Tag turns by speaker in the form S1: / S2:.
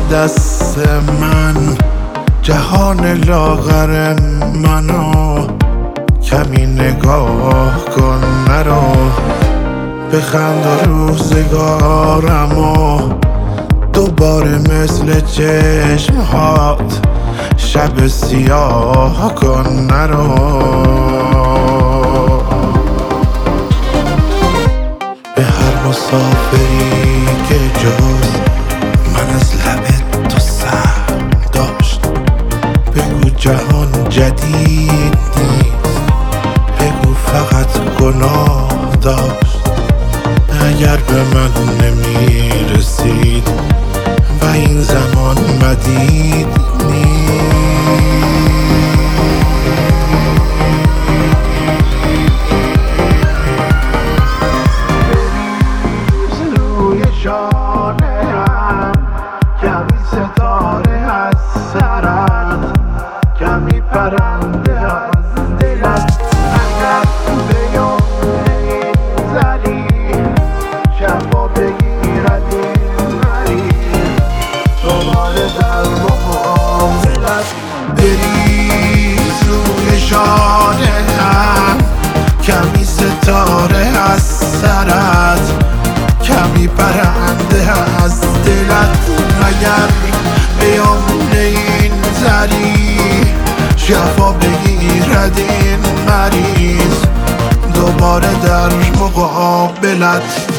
S1: دست من جهان لاغر منو کمی نگاه کن مرا بخند و روزگارمو دوباره مثل چشمهات شب سیاه کن نرو به هر مسافری که جز من از لب تو سر داشت بگو جهان جدید نیست بگو فقط گناه داشت اگر به من نمیرسید و این زمان مدید نیست روی شانه هم کمی ستاره از سرت کمی پرنده از دلت اگر به یاد این زری شفا بگیرد این مریض دوباره در مقابلت بریز روی شانه هم کمی ستاره از سرت کمی پرنده از دلت اگر بیامون این زری شفا بگیرد این مریض دوباره در مقابلت